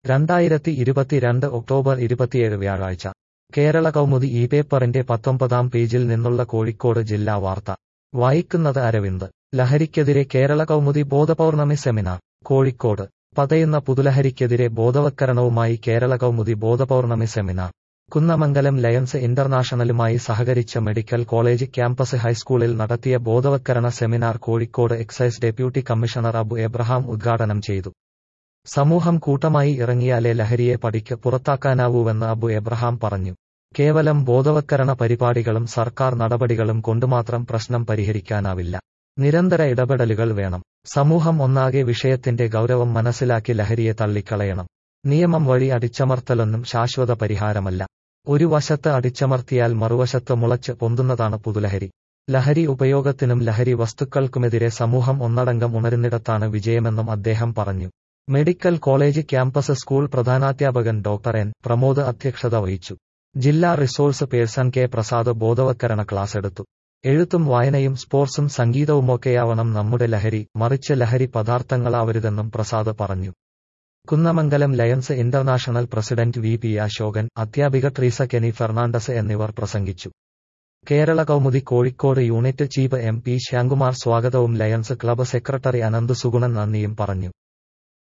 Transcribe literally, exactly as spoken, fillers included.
രണ്ടായിരത്തി ഇരുപത്തിരണ്ട് ഒക്ടോബർ ഇരുപത്തിയേഴ് വ്യാഴാഴ്ച കേരള കൗമുദി ഈ പേപ്പറിന്റെ പത്തൊമ്പതാം പേജിൽ നിന്നുള്ള കോഴിക്കോട് ജില്ലാ വാർത്ത വായിക്കുന്നത് അരവിന്ദ്. ലഹരിക്കെതിരെ കേരള കൗമുദി ബോധപൗർണമി സെമിനാർ കോഴിക്കോട്. പതയുന്ന പുതുലഹരിക്കെതിരെ ബോധവത്കരണവുമായി കേരള കൗമുദി ബോധപൗർണമി സെമിനാർ കുന്നമംഗലം ലയൺസ് ഇന്റർനാഷണലുമായി സഹകരിച്ച മെഡിക്കൽ കോളേജ് ക്യാമ്പസ് ഹൈസ്കൂളിൽ നടത്തിയ ബോധവത്കരണ seminar Kozhikode excise deputy commissioner Abu Abraham ഉദ്ഘാടനം ചെയ്തു. സമൂഹം കൂട്ടമായി ഇറങ്ങിയാലേ ലഹരിയെ പടിക്ക് പുറത്താക്കാനാവൂവെന്ന് അബു എബ്രഹാം പറഞ്ഞു. കേവലം ബോധവത്കരണ പരിപാടികളും സർക്കാർ നടപടികളും കൊണ്ടുമാത്രം പ്രശ്നം പരിഹരിക്കാനാവില്ല. നിരന്തര ഇടപെടലുകൾ വേണം. സമൂഹം ഒന്നാകെ വിഷയത്തിന്റെ ഗൗരവം മനസ്സിലാക്കി ലഹരിയെ തള്ളിക്കളയണം. നിയമം വഴി അടിച്ചമർത്തലൊന്നും ശാശ്വത പരിഹാരമല്ല. ഒരു വശത്ത് അടിച്ചമർത്തിയാൽ മറുവശത്ത് മുളച്ച് പൊന്തുന്നതാണ് പുതുലഹരി. ലഹരി ഉപയോഗത്തിനും ലഹരി വസ്തുക്കൾക്കുമെതിരെ സമൂഹം ഒന്നടങ്കം ഉണരുന്നിടത്താണ് വിജയമെന്നും അദ്ദേഹം പറഞ്ഞു. മെഡിക്കൽ കോളേജ് ക്യാമ്പസ് സ്കൂൾ പ്രധാനാധ്യാപകൻ ഡോക്ടർ എൻ പ്രമോദ് അധ്യക്ഷത വഹിച്ചു. ജില്ലാ റിസോഴ്സ് പേഴ്സൺ കെ പ്രസാദ് ബോധവത്കരണ ക്ലാസ് എടുത്തു. എഴുത്തും വായനയും സ്പോർട്സും സംഗീതവുമൊക്കെയാവണം നമ്മുടെ ലഹരി, മറിച്ച് ലഹരി പദാർത്ഥങ്ങളാവരുതെന്നും പ്രസാദ് പറഞ്ഞു. Kunnamangalam Lions International president V P Ashokan, അധ്യാപിക ട്രീസ കെനി ഫെർണാണ്ടസ് എന്നിവർ പ്രസംഗിച്ചു. Kerala Kaumudi Kozhikode unit chief M P Shyamkumar സ്വാഗതവും Lions club secretary Ananth Sugunan നന്ദിയും പറഞ്ഞു.